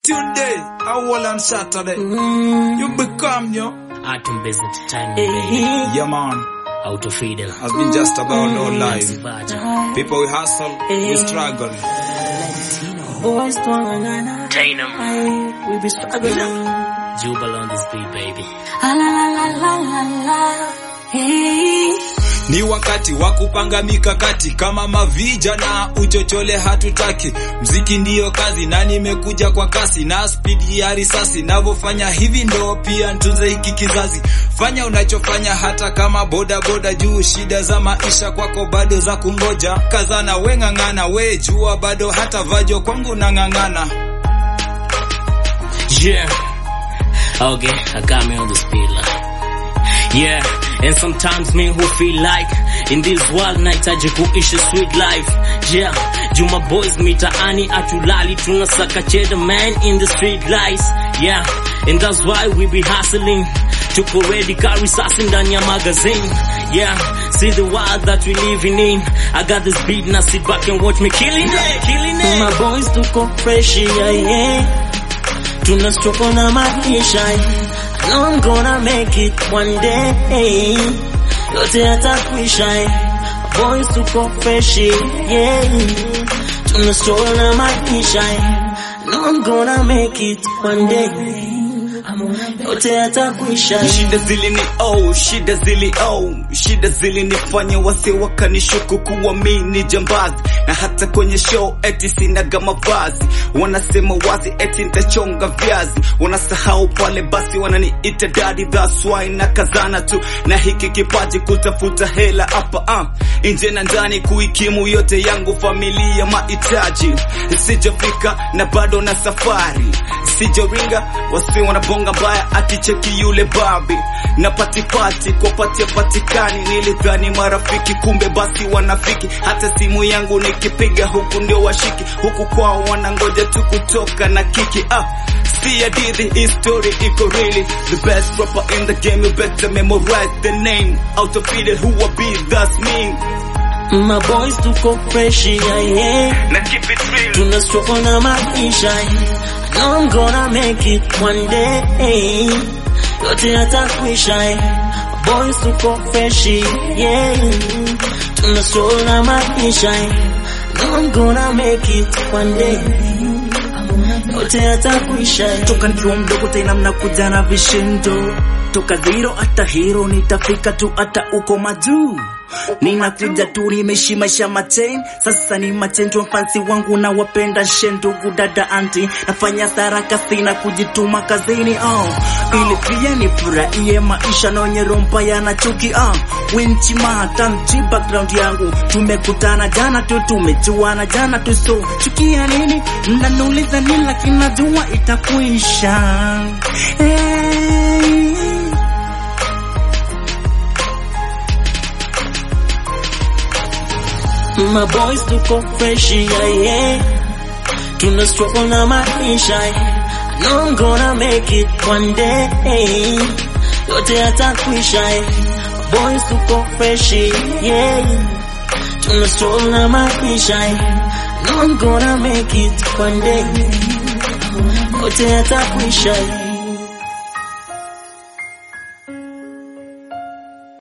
Tuesday, Awol on Saturday. You become yo. Atom Based Entertainment, baby. Yeah, man. Out of Fidel. Has been just about no life. People we hustle, we struggle. Boys strong, Tainum. we be struggling. Jubal on this beat, baby. La la la la la la. Hey. Ni wakati wa kupanga mikakati kama mavijana uchochole hatutaki. Mziki ndiyo kazi na nimekuja kwa kasi na speed ya risasi. Navofanya hivi ndo pia ntunze hiki kizazi. Fanya unachofanya hata kama boda boda juu shida za maisha kwako bado za kungoja. Kazana we ngangana we jua bado hata vajo kwangu na ngangana. Yeah. Okay, I got me on the speed line. Yeah, and sometimes me who feel like in this world nahitaji kuishi sweet life. Yeah, Juma boys mitaani atulali tunasaka cheddar man in the street lights. Yeah, and that's why we be hustling. Tuko ready carry sasi ndani ya magazine. Yeah, see the world that we living in. I got this beat now sit back and watch me killing it, killing it. My boys tuko fresh, yeah, yeah. Tunastroke na maisha. I know I'm gonna make it one day. Yote yatakwisha. Boys tuko fresh, yeah. Tunastroke na maisha. I know I'm gonna make it one day. Yote yatakwisha. Shida zili nifanya wase wakanishuku kuwa mimi jambazi. Na hata kwenye show eti sinaga mavazi. Wanasema wazi eti nitachonga viazi. Wanasahau pale basi wananiita daddy, that's why nakazana tu na hiki kipaji kutafuta hela hapa nje na ndani kuikimu yote yangu familia mahitaji. Sijafika na bado na safari. Sijaringa wasi wanabonga mbaya aticheki yule babi. Na patipati kwa patia patikani. Nilidhani marafiki kumbe basi wanafiki. Hata simu yangu nikipiga huku ndio washiki. Huku kwao wanangoja tu kutoka na kiki. See a didi, his story iko really. The best rapper in the game, you better memorize the name. Out of Fidel, who will be, that's me. My boys tuko fresh, yeah, yeah. Now keep it real. Tunastroke na maisha. I know I'm gonna make it one day. Yote yatakwisha. Boys tuko fresh, yeah. Tunastroke na maisha. I know I'm gonna make it one day. Yote yatakwisha. Toka nikiwa mdogo tena mnakuja na vishindo. Toka zero hata hero nitafika tu hata uko majuu. Ninakuja tu nimeshi maisha machain. Sasa ni machain tu fancy wangu na wapenda shendo kudada anti. Nafanya saraka sina kujituma kazini ili pia nifurahie maisha na wenye rompa yana chuki Winchi matamchi background yangu. Tumekutana jana tu tumejuana jana tu so chukia nini? Mnanuliza nini lakini najua itakuisha. My boys tuko fresh, yeah, yeah. Tunastroke na maisha. I know I'm gonna make it one day. Yote yatakwisha. Boys tuko fresh, yeah. Tunastroke na maisha. I know I'm gonna make it one day. Yote yatakwisha.